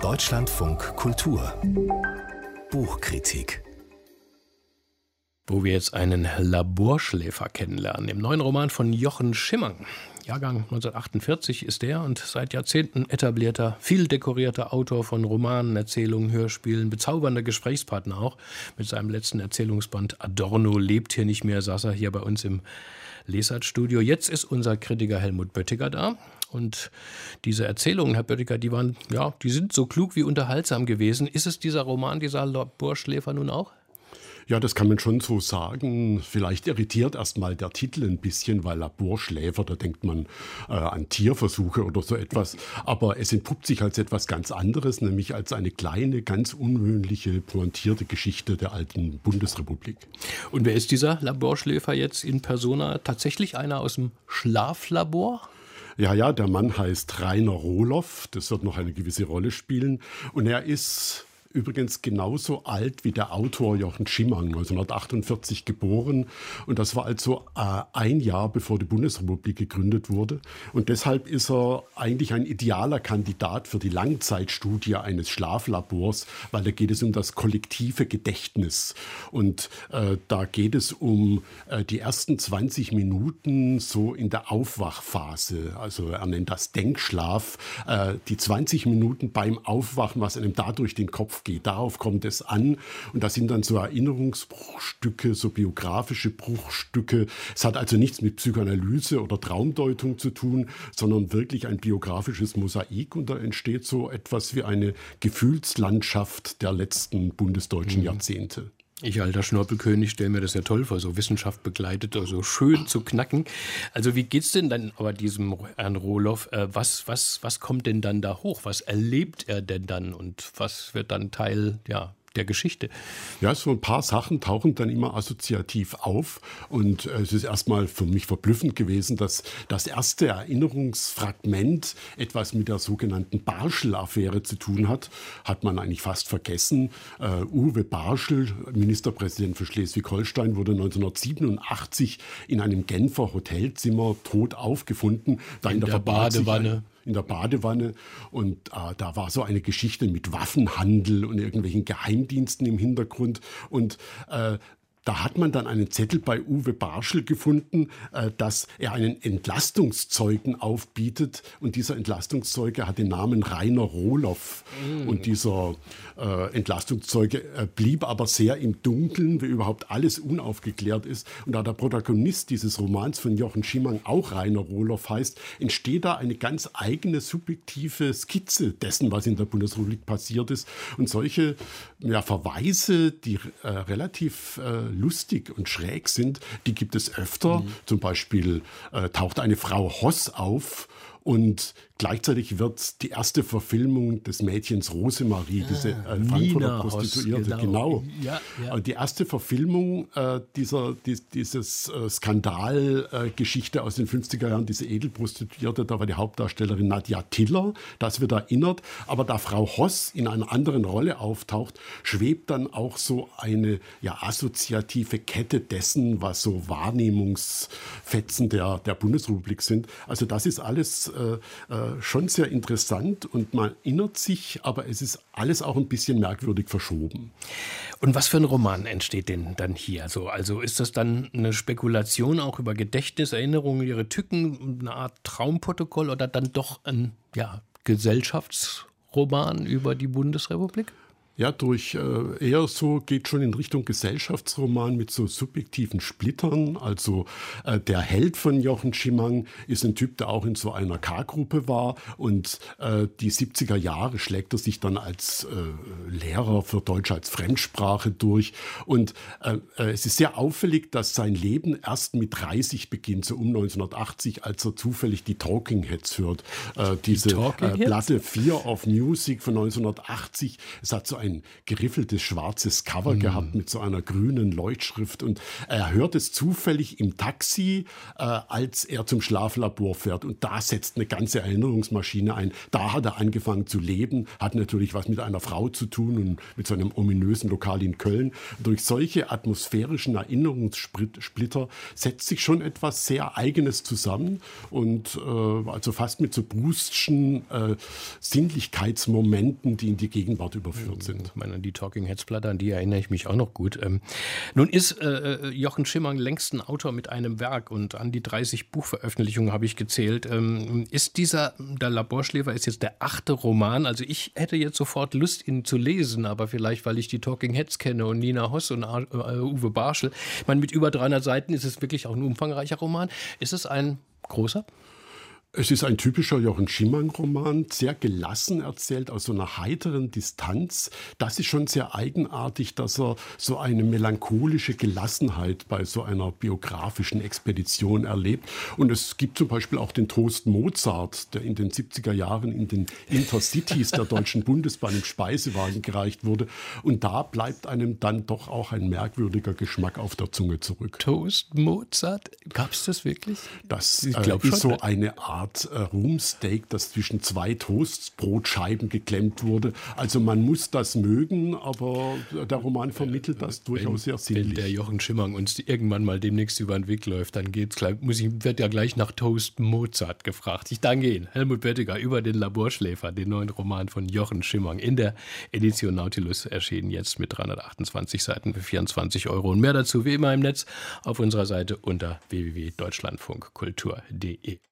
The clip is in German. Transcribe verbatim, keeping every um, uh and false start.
Deutschlandfunk Kultur Buchkritik. Wo wir jetzt einen Laborschläfer kennenlernen, im neuen Roman von Jochen Schimmang. Jahrgang neunzehnhundertachtundvierzig ist er und seit Jahrzehnten etablierter, viel dekorierter Autor von Romanen, Erzählungen, Hörspielen, bezaubernder Gesprächspartner auch. Mit seinem letzten Erzählungsband Adorno lebt hier nicht mehr, saß er hier bei uns im Lesart-Studio. Jetzt ist unser Kritiker Helmut Böttiger da. Und diese Erzählungen, Herr Böttiger, die waren, ja, die sind so klug wie unterhaltsam gewesen. Ist es dieser Roman, dieser Laborschläfer nun auch? Ja, das kann man schon so sagen. Vielleicht irritiert erstmal der Titel ein bisschen, weil Laborschläfer, da denkt man äh, an Tierversuche oder so etwas. Aber es entpuppt sich als etwas ganz anderes, nämlich als eine kleine, ganz ungewöhnliche, pointierte Geschichte der alten Bundesrepublik. Und wer ist dieser Laborschläfer jetzt in persona? Tatsächlich einer aus dem Schlaflabor? Ja, ja, der Mann heißt Rainer Rohloff. Das wird noch eine gewisse Rolle spielen. Und er ist übrigens genauso alt wie der Autor Jochen Schimmang, neunzehnhundertachtundvierzig geboren. Und das war also äh, ein Jahr, bevor die Bundesrepublik gegründet wurde. Und deshalb ist er eigentlich ein idealer Kandidat für die Langzeitstudie eines Schlaflabors, weil da geht es um das kollektive Gedächtnis. Und äh, da geht es um äh, die ersten zwanzig Minuten so in der Aufwachphase. Also er nennt das Denkschlaf. Äh, die zwanzig Minuten beim Aufwachen, was einem da durch den Kopf geht. Darauf kommt es an. Und das sind dann so Erinnerungsbruchstücke, so biografische Bruchstücke. Es hat also nichts mit Psychoanalyse oder Traumdeutung zu tun, sondern wirklich ein biografisches Mosaik. Und da entsteht so etwas wie eine Gefühlslandschaft der letzten bundesdeutschen Jahrzehnte. Ich, alter Schnorpelkönig, stelle mir das ja toll vor, so Wissenschaft begleitet, also schön zu knacken. Also wie geht's denn dann aber diesem Herrn Rohloff? Äh, was, was, was kommt denn dann da hoch? Was erlebt er denn dann und was wird dann Teil, ja, der Geschichte? Ja, so ein paar Sachen tauchen dann immer assoziativ auf und äh, es ist erstmal für mich verblüffend gewesen, dass das erste Erinnerungsfragment etwas mit der sogenannten Barschel-Affäre zu tun hat. Hat man eigentlich fast vergessen. Uh, Uwe Barschel, Ministerpräsident für Schleswig-Holstein, wurde neunzehnhundertsiebenundachtzig in einem Genfer Hotelzimmer tot aufgefunden. Da in, in der Badewanne. In der Badewanne und äh, da war so eine Geschichte mit Waffenhandel und irgendwelchen Geheimdiensten im Hintergrund und äh, da hat man dann einen Zettel bei Uwe Barschel gefunden, äh, dass er einen Entlastungszeugen aufbietet. Und dieser Entlastungszeuge hat den Namen Rainer Rohloff. Mm. Und dieser äh, Entlastungszeuge äh, blieb aber sehr im Dunkeln, wie überhaupt alles unaufgeklärt ist. Und da der Protagonist dieses Romans von Jochen Schimmang auch Rainer Rohloff heißt, entsteht da eine ganz eigene subjektive Skizze dessen, was in der Bundesrepublik passiert ist. Und solche ja, Verweise, die äh, relativ äh, lustig und schräg sind, die gibt es öfter. Mhm. Zum Beispiel äh, taucht eine Frau Hoss auf und gleichzeitig wird die erste Verfilmung des Mädchens Rosemarie, ah, diese äh, Frankfurter Prostituierte, Hoss, genau. genau. Ja, ja. Die erste Verfilmung äh, dieser, die, dieses äh, Skandalgeschichte äh, aus den fünfziger Jahren, diese Edelprostituierte, da war die Hauptdarstellerin Nadja Tiller, das wird erinnert. Aber da Frau Hoss in einer anderen Rolle auftaucht, schwebt dann auch so eine ja, assoziative Kette dessen, was so Wahrnehmungsfetzen der, der Bundesrepublik sind. Also das ist alles äh, äh, schon sehr interessant und man erinnert sich, aber es ist alles auch ein bisschen merkwürdig verschoben. Und was für ein Roman entsteht denn dann hier? Also, also ist das dann eine Spekulation auch über Gedächtnis, Erinnerungen, ihre Tücken, eine Art Traumprotokoll oder dann doch ein ja, Gesellschaftsroman über die Bundesrepublik? Ja, durch äh, eher so geht schon in Richtung Gesellschaftsroman mit so subjektiven Splittern. Also äh, der Held von Jochen Schimmang ist ein Typ, der auch in so einer K-Gruppe war und äh, die siebziger Jahre schlägt er sich dann als äh, Lehrer für Deutsch als Fremdsprache durch und äh, äh, es ist sehr auffällig, dass sein Leben erst mit dreißig beginnt, so um neunzehnhundertachtzig, als er zufällig die Talking Heads hört. Äh, diese die äh, Platte Fear of Music von neunzehnhundertachtzig, es hat so ein geriffeltes schwarzes Cover mm. gehabt mit so einer grünen Leuchtschrift. Und er hört es zufällig im Taxi, äh, als er zum Schlaflabor fährt. Und da setzt eine ganze Erinnerungsmaschine ein. Da hat er angefangen zu leben, hat natürlich was mit einer Frau zu tun und mit so einem ominösen Lokal in Köln. Durch solche atmosphärischen Erinnerungssplitter setzt sich schon etwas sehr Eigenes zusammen. Und äh, also fast mit so Proustschen äh, Sinnlichkeitsmomenten, die in die Gegenwart überführt sind. Ich meine, an die Talking Heads Platte, an die erinnere ich mich auch noch gut. Ähm, nun ist äh, Jochen Schimmang längst ein Autor mit einem Werk und an die dreißig Buchveröffentlichungen habe ich gezählt. Ähm, ist dieser, der Laborschläfer ist jetzt der achte Roman. Also ich hätte jetzt sofort Lust, ihn zu lesen, aber vielleicht, weil ich die Talking Heads kenne und Nina Hoss und äh, Uwe Barschel. Ich meine, mit über dreihundert Seiten ist es wirklich auch ein umfangreicher Roman. Ist es ein großer? Es ist ein typischer Jochen Schimmang-Roman, sehr gelassen erzählt, aus so einer heiteren Distanz. Das ist schon sehr eigenartig, dass er so eine melancholische Gelassenheit bei so einer biografischen Expedition erlebt. Und es gibt zum Beispiel auch den Toast Mozart, der in den siebziger Jahren in den Intercities der Deutschen Bundesbahn im Speisewagen gereicht wurde. Und da bleibt einem dann doch auch ein merkwürdiger Geschmack auf der Zunge zurück. Toast Mozart? Gab es das wirklich? Das ich äh, ist schon, so eine Art Rumsteak, das zwischen zwei Toastbrotscheiben geklemmt wurde. Also man muss das mögen, aber der Roman vermittelt das wenn, durchaus sehr sinnlich. Wenn der Jochen Schimmang uns irgendwann mal demnächst über den Weg läuft, dann geht's gleich, muss ich, wird ja gleich nach Toast Mozart gefragt. Ich danke Ihnen, Helmut Böttiger, über den Laborschläfer, den neuen Roman von Jochen Schimmang in der Edition Nautilus, erschienen jetzt mit dreihundertachtundzwanzig Seiten für vierundzwanzig Euro. Und mehr dazu wie immer im Netz auf unserer Seite unter w w w punkt deutschlandfunkkultur punkt de.